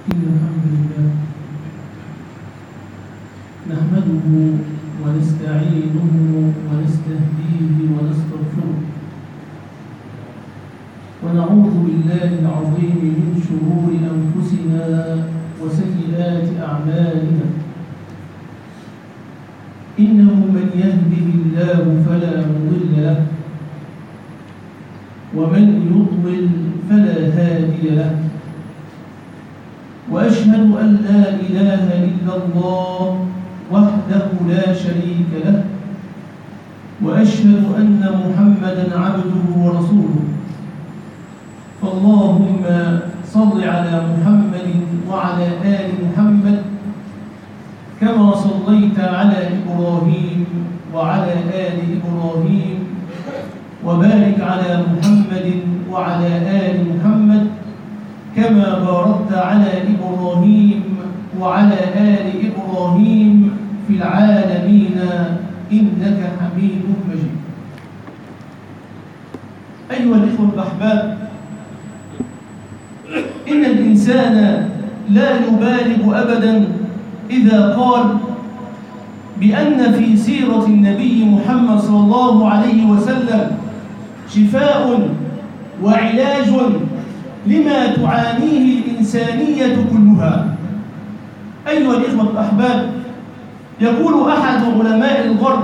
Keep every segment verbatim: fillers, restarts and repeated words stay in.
إن الحمد لله نحمده ونستعينه ونستهديه ونستغفره ونعوذ بالله العظيم من شرور أنفسنا وسيئات أعمالنا. إنه من يهده الله فلا مضل له ومن يضلل فلا هادي له، وأشهد أن لا إله إلا الله وحده لا شريك له، وأشهد أن محمدًا عبده ورسوله. فاللهم صل على محمد وعلى آل محمد كما صليت على إبراهيم وعلى آل إبراهيم، وبارك على محمد وعلى آل محمد كما باركت على إبراهيم وعلى آل إبراهيم في العالمين إنك حميد مجيد. أيها الإخوة الأحباب، إن الإنسان لا يبالغ أبداً إذا قال بأن في سيرة النبي محمد صلى الله عليه وسلم شفاء وعلاج لما تعانيه الإنسانية كلها. أيها الإخوة الأحباب، يقول أحد علماء الغرب: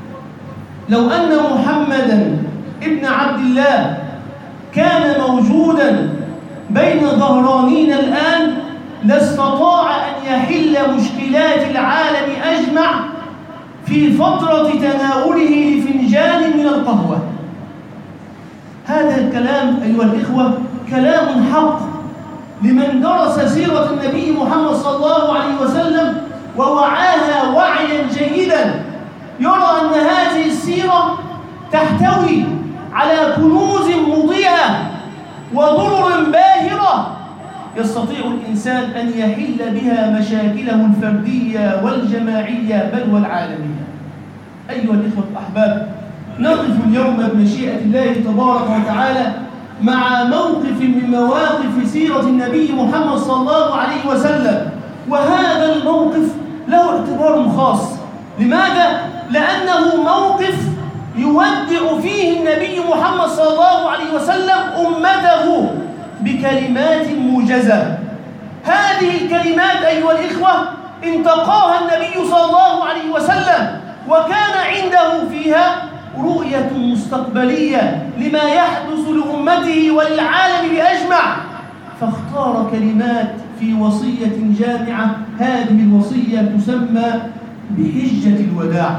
لو أن محمدًا ابن عبد الله كان موجودًا بين ظهرانينا الآن لاستطاع أن يحل مشكلات العالم أجمع في فترة تناوله لفنجان من القهوة. هذا الكلام أيها الإخوة كلام حق لمن درس سيرة النبي محمد صلى الله عليه وسلم ووعاها وعيا جيدا، يرى أن هذه السيرة تحتوي على كنوز مضيئة وضرر باهرة يستطيع الإنسان أن يحل بها مشاكله الفردية والجماعية بل والعالمية. أيها الإخوة الأحباب، نقف اليوم بمشيئة الله تبارك وتعالى مع موقف من مواقف سيرة النبي محمد صلى الله عليه وسلم، وهذا الموقف له اعتبار خاص. لماذا؟ لأنه موقف يودع فيه النبي محمد صلى الله عليه وسلم أمته بكلمات موجزة. هذه الكلمات أيها الإخوة انتقاها النبي صلى الله عليه وسلم، وكان عنده فيها رؤية مستقبلية لما يحدث لأمته وللعالم بأجمع، فاختار كلمات في وصية جامعة. هذه الوصية تسمى بحجة الوداع.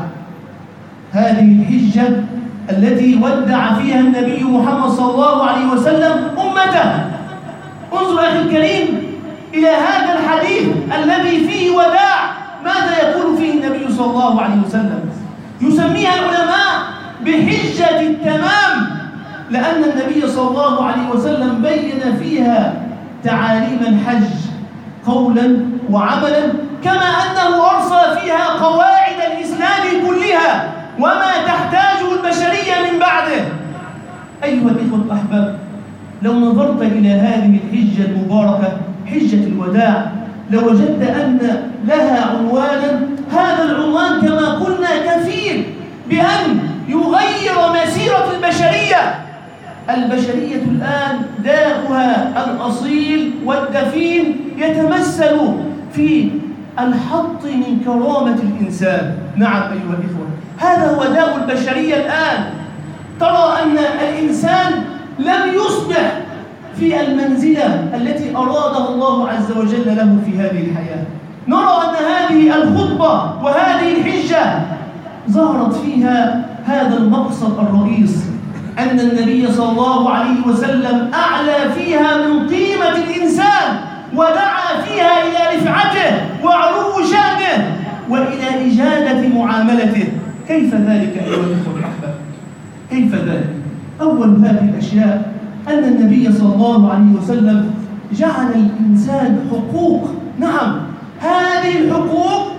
هذه الحجة التي ودع فيها النبي محمد صلى الله عليه وسلم أمته. انظر أخي الكريم إلى هذا الحديث الذي فيه وداع. ماذا يقول فيه النبي صلى الله عليه وسلم؟ يسميها العلماء بحجة التمام، لأن النبي صلى الله عليه وسلم بين فيها تعاليم الحج قولا وعملا، كما أنه أرسل فيها قواعد الإسلام كلها وما تحتاجه البشرية من بعده. أيها الإخوة الأحباب، لو نظرت إلى هذه الحجة المباركة حجة الوداع لوجدت أن لها عنوانا. هذا العنوان كما قلنا كفيل بأن يغير مسيرة البشرية. البشرية الآن داؤها الأصيل والدفين يتمثل في الحط من كرامة الإنسان. نعم أيها الإخوة، هذا هو داء البشرية الآن. ترى أن الإنسان لم يصبح في المنزلة التي أرادها الله عز وجل له في هذه الحياة. نرى أن هذه الخطبة وهذه الحجة ظهرت فيها هذا المقصد الرئيس، أن النبي صلى الله عليه وسلم أعلى فيها من قيمة الإنسان، ودعا فيها إلى رفعته وعلو شأنه وإلى إجادة معاملته. كيف ذلك أيها الإخوة الأحباب؟ كيف ذلك؟ أول هذه الأشياء أن النبي صلى الله عليه وسلم جعل الإنسان حقوق. نعم، هذه الحقوق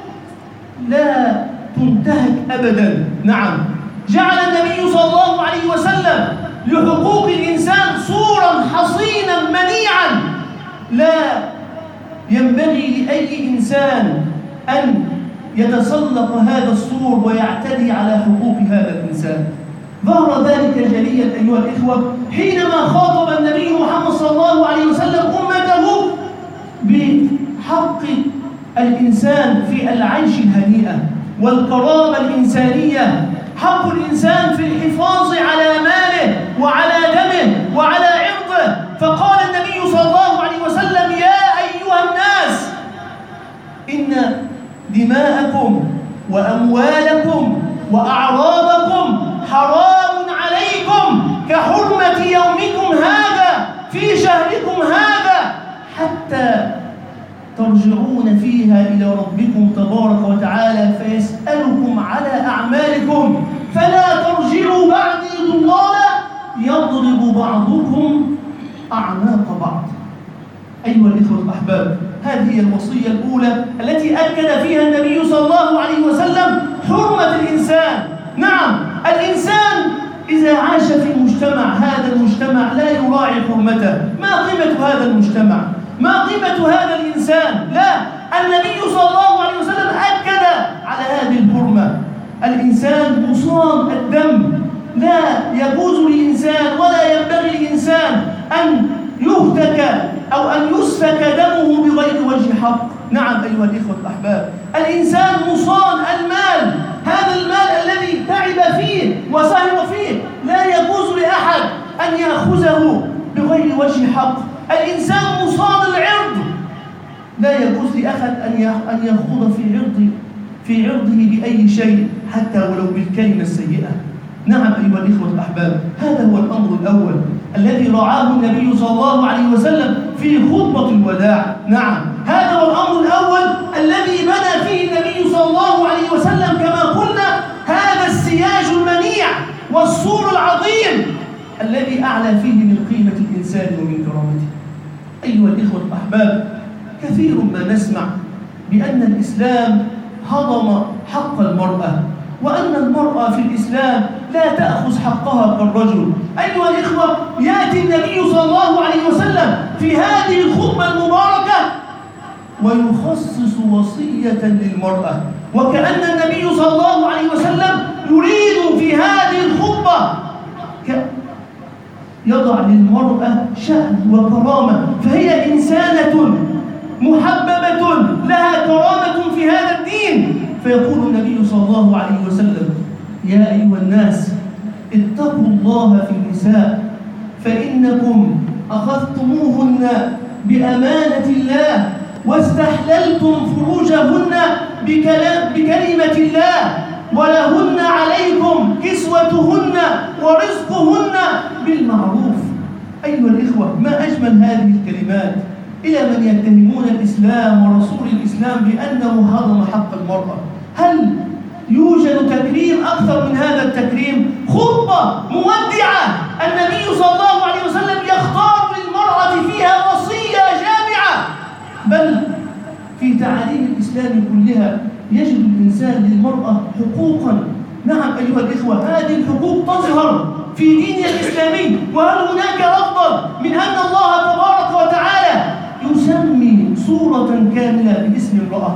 لا تنتهك أبدا. نعم، جعل النبي صلى الله عليه وسلم لحقوق الإنسان صورا حصينا منيعا لا ينبغي لأي إنسان أن يتسلق هذا السور ويعتدي على حقوق هذا الإنسان. ظهر ذلك جليا أيها الإخوة حينما خاطب النبي محمد صلى الله عليه وسلم أمته بحق الإنسان في العيش الهنيئة والكرامة الإنسانية، حق الإنسان في الحفاظ على ماله وعلى دمه وعلى عرضه. فقال النبي صلى الله عليه وسلم: يا أيها الناس، إن دماءكم وأموالكم وأعراضكم حرام عليكم كحرمة يومكم هذا في شهركم هذا، حتى ترجعون فيها إلى ربكم تبارك وتعالى فيسألكم على أعمالكم، فلا ترجعوا بعدي ضلالا يضرب بعضكم أعناق بعض. أيها الإخوة الأحباب، هذه هي الوصية الأولى التي أكد فيها النبي صلى الله عليه وسلم حرمة الإنسان. نعم، الإنسان إذا عاش في مجتمع، هذا المجتمع لا يراعي حرمته، ما قيمة هذا المجتمع؟ ما قيمة هذا الإنسان؟ لا، النبي صلى الله عليه وسلم أكد على هذه الحرمة. الإنسان مصان الدم، لا يجوز للإنسان ولا ينبغي للإنسان أن يهتك أو أن يسفك دمه بغير وجه حق. نعم أيها الإخوة الأحباب، الإنسان مصان المال، هذا المال الذي تعب فيه وسهر فيه لا يجوز لأحد أن يأخذه بغير وجه حق. الإنسان مصان العرض، لا يجوز لأحد أن يخوض في عرضه في عرضه بأي شيء حتى ولو بالكلمة السيئة. نعم أيها الإخوة الأحباب، هذا هو الأمر الأول الذي رعاه النبي صلى الله عليه وسلم في خطبة الوداع. نعم، هذا هو الأمر الأول الذي بنى فيه النبي صلى الله عليه وسلم كما قلنا هذا السياج المنيع والسور العظيم الذي أعلى فيه من قيمة الإنسان ومن كرامته. أيها الإخوة الأحباب، كثير ما نسمع بأن الإسلام هضم حق المرأة، وأن المرأة في الإسلام لا تأخذ حقها كالرجل. أيها الإخوة، يأتي النبي صلى الله عليه وسلم في هذه الخطبة المباركة ويخصص وصية للمرأة، وكأن النبي صلى الله عليه وسلم يريد في هذه الخطبة يضع للمرأة شأن وكرامة، فهي إنسانة محببة لها كرامة في هذا الدين. فيقول النبي صلى الله عليه وسلم: يا أيها الناس، اتقوا الله في النساء، فإنكم أخذتموهن بأمانة الله واستحللتم فروجهن بكلام بكلمة الله، ولهن عليكم كسوتهن ورزقهن بالمعروف. أيها الإخوة، ما أجمل هذه الكلمات إلى من يتهمون الإسلام ورسول الإسلام بأنه هضم حق المرأة. هل يوجد تكريم أكثر من هذا التكريم؟ خطبة مودعة النبي صلى الله عليه وسلم يختار للمرأة فيها وصية جامعة، بل في تعاليم الإسلام كلها يجد الإنسان للمرأة حقوقا. نعم أيها الإخوة، هذه الحقوق تظهر في ديننا الإسلامي. وهل هناك أفضل من أن الله تبارك وتعالى يسمي سورة كاملة باسم امرأة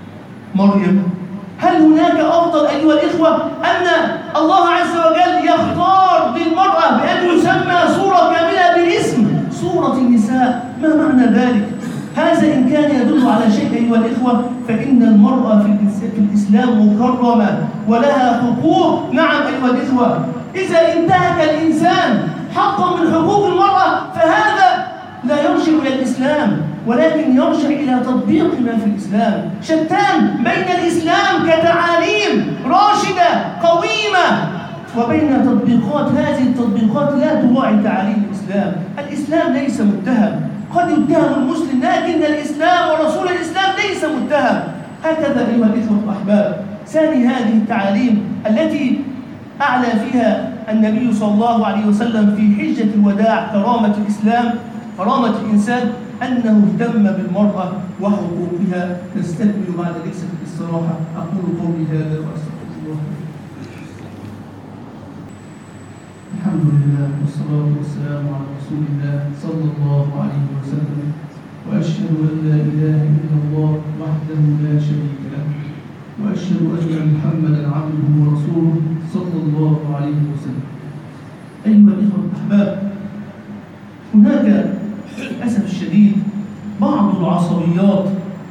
مريم؟ هل هناك أفضل أيها الإخوة أن الله عز وجل يختار للمرأة بأن يسمى سورة كاملة باسم سورة النساء؟ ما معنى ذلك؟ هذا إن كان يدل على شيء أيها الإخوة، فإن المرأة في الإسلام مكرمة ولها حقوق. نعم أيها الإخوة، إذا انتهك الإنسان حقا من حقوق المرأة فهذا لا يرجع إلى الإسلام، ولكن يرجع إلى تطبيق ما في الإسلام. شتان بين الإسلام كتعاليم راشدة قويمة وبين تطبيقات هذه التطبيقات لا تراعي تعاليم الإسلام. الإسلام ليس متهم، قد يتهم المسلم، لكن الإسلام ورسول الإسلام ليس متهم. هكذا أيها الإخوة الأحباب، ثاني هذه التعاليم التي أعلى فيها النبي صلى الله عليه وسلم في حجة الوداع كرامة الإسلام، كرامة الإنسان، أنه اهتم بالمرأة وحقوقها. نستكمل بعد جلسة الاستراحة. أقول قولي هذا وأستغفر الله. الحمد لله والصلاة والسلام على رسول الله صلى الله عليه وسلم. وأشهد أن لا إله إلا الله وحده لا شريك له وأشهد أن محمدا عبده ورسوله صلى الله عليه وسلم. أيها الإخوة الأحباب، هناك للأسف الشديد بعض العصبيات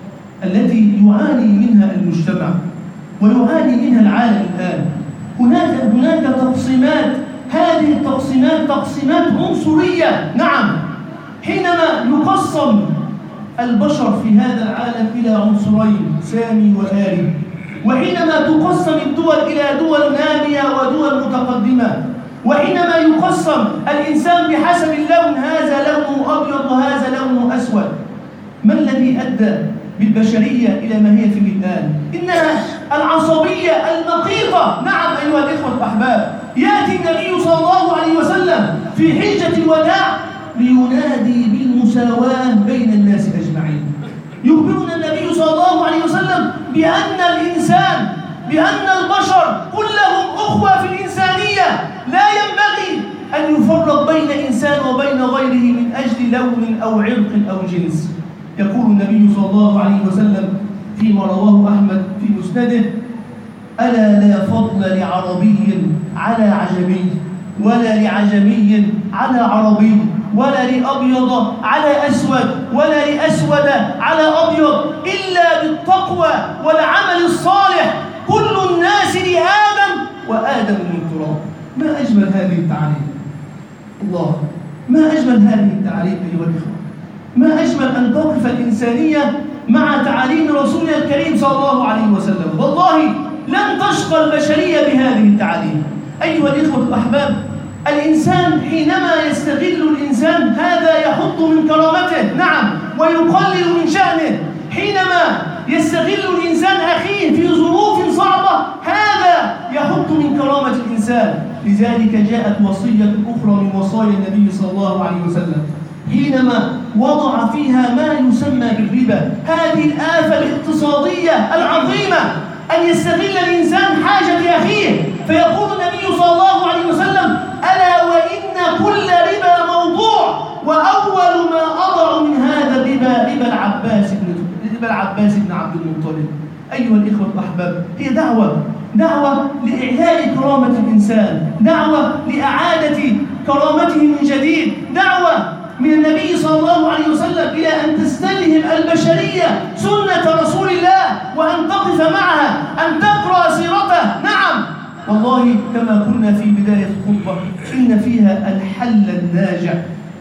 التي يعاني منها المجتمع ويعاني منها العالم الآن. هناك هناك تقسيمات، هذه التقسيمات تقسيمات عنصرية. نعم، حينما يقسم البشر في هذا العالم إلى عنصرين، سامي وآري، وحينما تقسم الدول إلى دول نامية ودول متقدمة، وحينما يقسم الإنسان بحسب اللون، هذا لونه أبيض وهذا لونه أسود، ما الذي أدى بالبشرية إلى ما هي فيه الآن؟ إنها العصبية المقيتة. نعم أيها الإخوة الأحباب، يأتي النبي صلى الله عليه وسلم في حجة الوداع لينادي بالمساواة بين الناس أجمعين. يخبرنا النبي صلى الله عليه وسلم بأن الإنسان بأن البشر كلهم أخوة في الإنسانية، لا ينبغي أن يفرق بين إنسان وبين غيره من أجل لون أو عرق أو جنس. يقول النبي صلى الله عليه وسلم فيما رواه أحمد في مسنده: ألا لا فضل لعربي على عجمي، ولا لعجمي على عربي، ولا لأبيض على أسود، ولا لأسود على أبيض، إلا بالتقوى والعمل الصالح. كل الناس لآدم وآدم من تراب. ما أجمل هذه التعاليم، الله، ما أجمل هذه التعاليم أيها الإخوة. ما أجمل أن تقف الإنسانية مع تعاليم رسولنا الكريم صلى الله عليه وسلم. والله لن تشقى البشرية بهذه التعاليم. أيها الإخوة الأحباب، الإنسان حينما يستغل الإنسان هذا يحط من كرامته، نعم، ويقلل من شأنه. حينما يستغل الإنسان أخيه في ظروف صعبة هذا يحط من كرامة الإنسان. لذلك جاءت وصية أخرى من وصايا النبي صلى الله عليه وسلم حينما وضع فيها ما يسمى بالربا، هذه الآفة الاقتصادية العظيمة، أن يستغل الإنسان حاجة أخيه. فيقول النبي صلى الله عليه وسلم: ألا وإن كل ربا موضوع، وأول ما أضع من هذا الربا ربا العباس بن ربا العباس بن عبد المطلب. أيها الإخوة الأحباب، هي دعوة دعوة لإعلاء كرامة الإنسان، دعوة لإعادة كرامته من جديد، دعوة من النبي صلى الله عليه وسلم إلى أن تستلهم البشرية سنة رسول الله وأن تقف معها، أن تقرأ سيرته. نعم والله كما قلنا في بداية الخطبة إن فيها الحل الناجع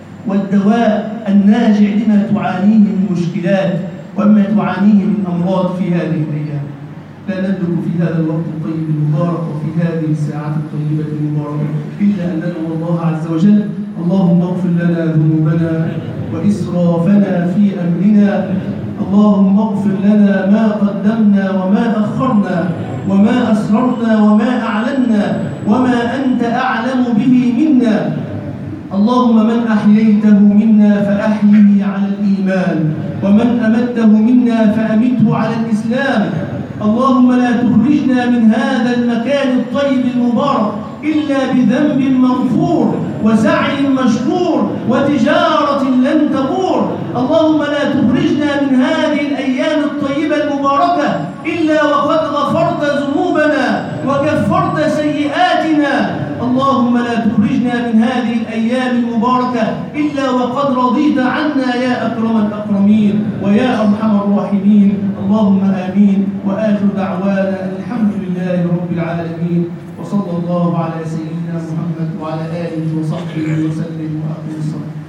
والدواء الناجع لما تعانيه من مشكلات وما تعانيه من أمراض في هذه الأيام. لا ندرك في هذا الوقت الطيب المبارك وفي هذه الساعات الطيبة المباركة إلا أن ندعو الله عز وجل: اللهم اغفر لنا ذنوبنا وإسرافنا في أمرنا، اللهم اغفر لنا ما قدمنا وما أخرنا وما أسررنا وما أعلنا وما أنت أعلم به منا. اللهم من أحييته منا فأحيه على الإيمان، ومن أمته منا فأمته على الإسلام. اللهم لا تخرجنا من هذا المكان الطيب المبارك إلا بذنب مغفور وسعي مشكور وتجارة لن تبور. اللهم لا تخرجنا من هذه الأيام الطيبة المباركة إلا وقد غفرت ذنوبنا وكفرت سيئاتنا. اللهم لا تخرجنا من هذه الأيام المباركة إلا وقد رضيت عنا يا أكرم الأكرمين ويا أرحم الراحمين. اللهم آمين. وآخر دعوانا الحمد لله رب العالمين، وصلى الله على سيدنا محمد وعلى آله وصحبه وسلم وأقم الصلاة.